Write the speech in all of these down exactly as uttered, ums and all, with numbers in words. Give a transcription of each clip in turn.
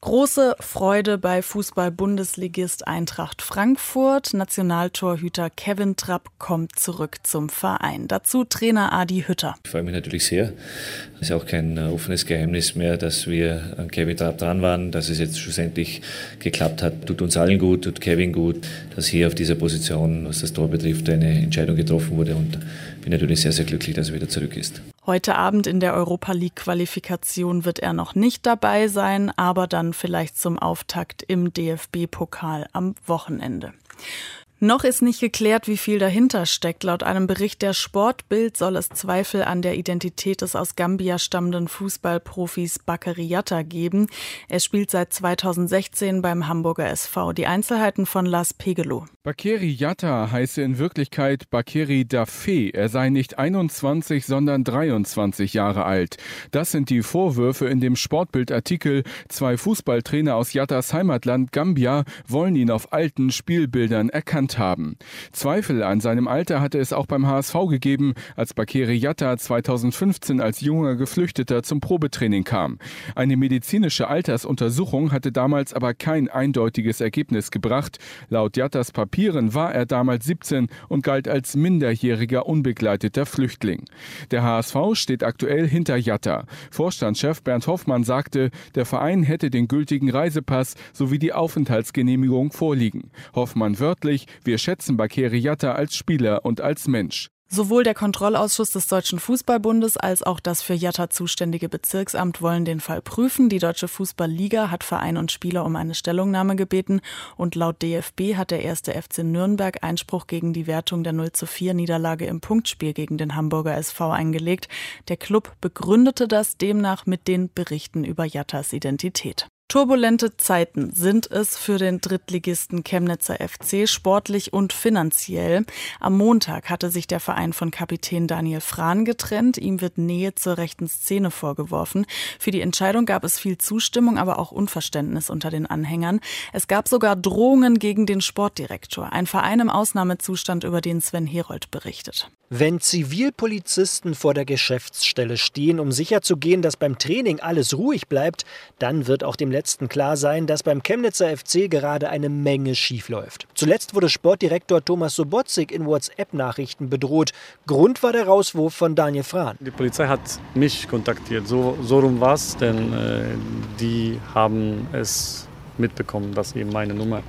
Große Freude bei Fußball-Bundesligist Eintracht Frankfurt. Nationaltorhüter Kevin Trapp kommt zurück zum Verein. Dazu Trainer Adi Hütter. Ich freue mich natürlich sehr. Es ist auch kein offenes Geheimnis mehr, dass wir an Kevin Trapp dran waren. Dass es jetzt schlussendlich geklappt hat, tut uns allen gut, tut Kevin gut. Dass hier auf dieser Position, was das Tor betrifft, eine Entscheidung getroffen wurde. Und bin natürlich sehr, sehr glücklich, dass er wieder zurück ist. Heute Abend in der Europa-League-Qualifikation wird er noch nicht dabei sein, aber dann vielleicht zum Auftakt im D F B-Pokal am Wochenende. Noch ist nicht geklärt, wie viel dahinter steckt. Laut einem Bericht der Sportbild soll es Zweifel an der Identität des aus Gambia stammenden Fußballprofis Bakary Yatta geben. Er spielt seit zweitausendsechzehn beim Hamburger S V. Die Einzelheiten von Lars Pegelow. Bakary Yatta heiße in Wirklichkeit Bakary Dafé. Er sei nicht einundzwanzig, sondern dreiundzwanzig Jahre alt. Das sind die Vorwürfe in dem Sportbild-Artikel. Zwei Fußballtrainer aus Yattas Heimatland Gambia wollen ihn auf alten Spielbildern erkannt haben. Zweifel an seinem Alter hatte es auch beim H S V gegeben, als Bakary Yatta zweitausendfünfzehn als junger Geflüchteter zum Probetraining kam. Eine medizinische Altersuntersuchung hatte damals aber kein eindeutiges Ergebnis gebracht. Laut Yattas Papieren war er damals siebzehn und galt als minderjähriger unbegleiteter Flüchtling. Der H S V steht aktuell hinter Yatta. Vorstandschef Bernd Hoffmann sagte, der Verein hätte den gültigen Reisepass sowie die Aufenthaltsgenehmigung vorliegen. Hoffmann wörtlich: Wir schätzen Bakary Yatta als Spieler und als Mensch. Sowohl der Kontrollausschuss des Deutschen Fußballbundes als auch das für Yatta zuständige Bezirksamt wollen den Fall prüfen. Die Deutsche Fußballliga hat Verein und Spieler um eine Stellungnahme gebeten und laut D F B hat der erste F C Nürnberg Einspruch gegen die Wertung der null zu vier Niederlage im Punktspiel gegen den Hamburger S V eingelegt. Der Klub begründete das demnach mit den Berichten über Yattas Identität. Turbulente Zeiten sind es für den Drittligisten Chemnitzer F C, sportlich und finanziell. Am Montag hatte sich der Verein von Kapitän Daniel Frahn getrennt. Ihm wird Nähe zur rechten Szene vorgeworfen. Für die Entscheidung gab es viel Zustimmung, aber auch Unverständnis unter den Anhängern. Es gab sogar Drohungen gegen den Sportdirektor. Ein Verein im Ausnahmezustand, über den Sven Herold berichtet. Wenn Zivilpolizisten vor der Geschäftsstelle stehen, um sicherzugehen, dass beim Training alles ruhig bleibt, dann wird auch dem letzten klar sein, dass beim Chemnitzer F C gerade eine Menge schiefläuft. Zuletzt wurde Sportdirektor Thomas Sobotzik in WhatsApp-Nachrichten bedroht. Grund war der Rauswurf von Daniel Frahn. Die Polizei hat mich kontaktiert, so, so rum war es, denn äh, die haben es mitbekommen, dass eben meine Nummer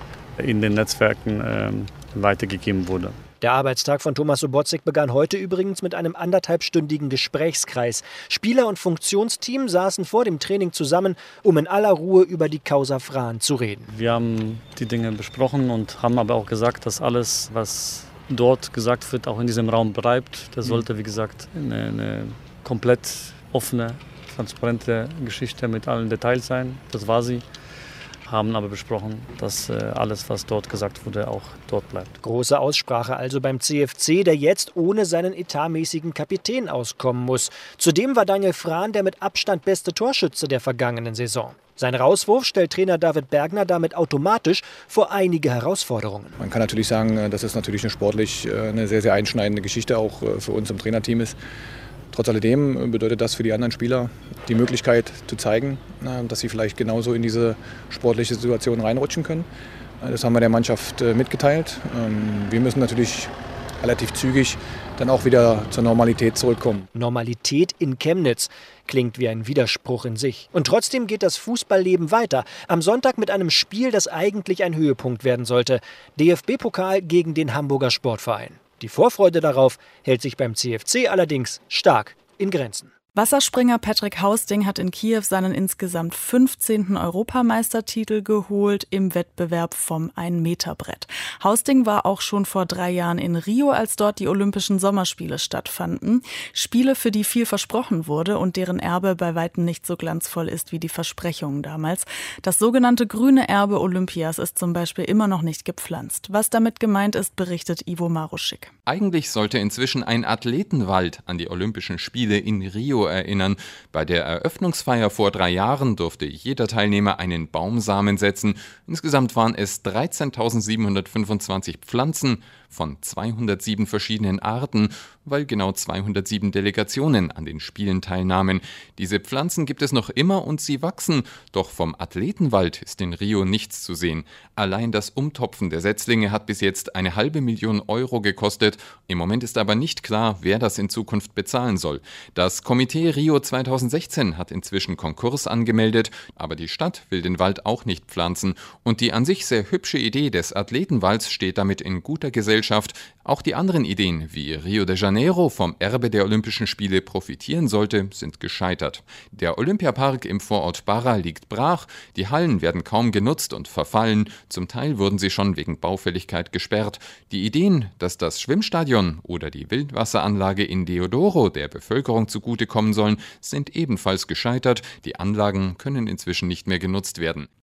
in den Netzwerken äh, weitergegeben wurde. Der Arbeitstag von Thomas Sobotzik begann heute übrigens mit einem anderthalbstündigen Gesprächskreis. Spieler und Funktionsteam saßen vor dem Training zusammen, um in aller Ruhe über die Causa Frahn zu reden. Wir haben die Dinge besprochen und haben aber auch gesagt, dass alles, was dort gesagt wird, auch in diesem Raum bleibt. Das sollte, wie gesagt, eine, eine komplett offene, transparente Geschichte mit allen Details sein. Das war sie. Haben aber besprochen, dass äh, alles, was dort gesagt wurde, auch dort bleibt. Große Aussprache also beim C F C, der jetzt ohne seinen etatmäßigen Kapitän auskommen muss. Zudem war Daniel Frahn der mit Abstand beste Torschütze der vergangenen Saison. Sein Rauswurf stellt Trainer David Bergner damit automatisch vor einige Herausforderungen. Man kann natürlich sagen, dass es natürlich eine sportlich eine sehr, sehr einschneidende Geschichte auch für uns im Trainerteam ist. Trotz alledem bedeutet das für die anderen Spieler die Möglichkeit zu zeigen, dass sie vielleicht genauso in diese sportliche Situation reinrutschen können. Das haben wir der Mannschaft mitgeteilt. Wir müssen natürlich relativ zügig dann auch wieder zur Normalität zurückkommen. Normalität in Chemnitz klingt wie ein Widerspruch in sich. Und trotzdem geht das Fußballleben weiter. Am Sonntag mit einem Spiel, das eigentlich ein Höhepunkt werden sollte. D F B-Pokal gegen den Hamburger Sportverein. Die Vorfreude darauf hält sich beim C F C allerdings stark in Grenzen. Wasserspringer Patrick Hausting hat in Kiew seinen insgesamt fünfzehnten Europameistertitel geholt im Wettbewerb vom ein-Meter-Brett. Hausting war auch schon vor drei Jahren in Rio, als dort die Olympischen Sommerspiele stattfanden. Spiele, für die viel versprochen wurde und deren Erbe bei weitem nicht so glanzvoll ist wie die Versprechungen damals. Das sogenannte grüne Erbe Olympias ist zum Beispiel immer noch nicht gepflanzt. Was damit gemeint ist, berichtet Ivo Maruschik. Eigentlich sollte inzwischen ein Athletenwald an die Olympischen Spiele in Rio Janeiro erinnern. Bei der Eröffnungsfeier vor drei Jahren durfte jeder Teilnehmer einen Baumsamen setzen. Insgesamt waren es dreizehntausendsiebenhundertfünfundzwanzig Pflanzen von zweihundertsieben verschiedenen Arten, weil genau zweihundertsieben Delegationen an den Spielen teilnahmen. Diese Pflanzen gibt es noch immer und sie wachsen, doch vom Athletenwald ist in Rio nichts zu sehen. Allein das Umtopfen der Setzlinge hat bis jetzt eine halbe Million Euro gekostet. Im Moment ist aber nicht klar, wer das in Zukunft bezahlen soll. Das Komitee Rio zweitausendsechzehn hat inzwischen Konkurs angemeldet, aber die Stadt will den Wald auch nicht pflanzen. Und die an sich sehr hübsche Idee des Athletenwalds steht damit in guter Gesellschaft. Auch die anderen Ideen, wie Rio de Janeiro vom Erbe der Olympischen Spiele profitieren sollte, sind gescheitert. Der Olympiapark im Vorort Barra liegt brach, die Hallen werden kaum genutzt und verfallen, zum Teil wurden sie schon wegen Baufälligkeit gesperrt. Die Ideen, dass das Schwimmstadion oder die Wildwasseranlage in Deodoro der Bevölkerung zugutekommen sollen, sind ebenfalls gescheitert, die Anlagen können inzwischen nicht mehr genutzt werden.